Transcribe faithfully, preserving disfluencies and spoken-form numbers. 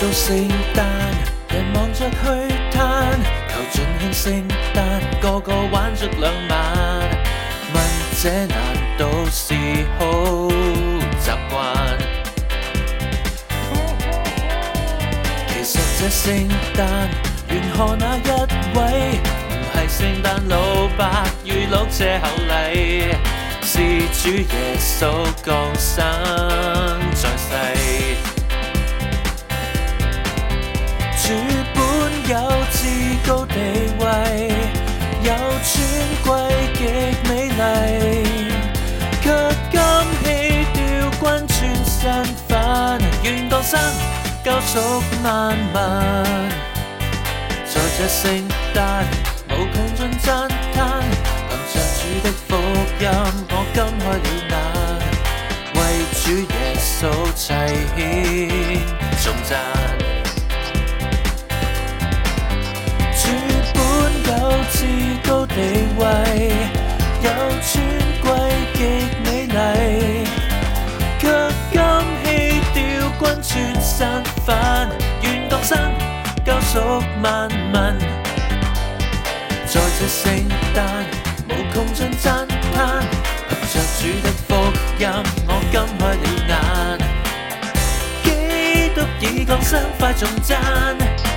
到聖誕，人忙着去嘆，求盡興聖誕，個個玩足兩晚。問這難道是好習慣？其實這聖誕，緣何那一位唔係聖誕老伯預錄這厚禮，是主耶穌降生在世。主本有至高地位，有尊貴極美麗，卻今棄掉君尊身份，願降生救贖萬民。在這聖誕，無窮盡讚嘆，憑着主的福音，我今開了眼，為主耶穌齊獻頌讚。主本有至高地位，有尊貴極美麗，卻今棄掉君尊身份，願降生救贖萬民。在這聖誕，無窮盡讚嘆，憑着主的福音，我今開了眼，基督已降生，快頌讚。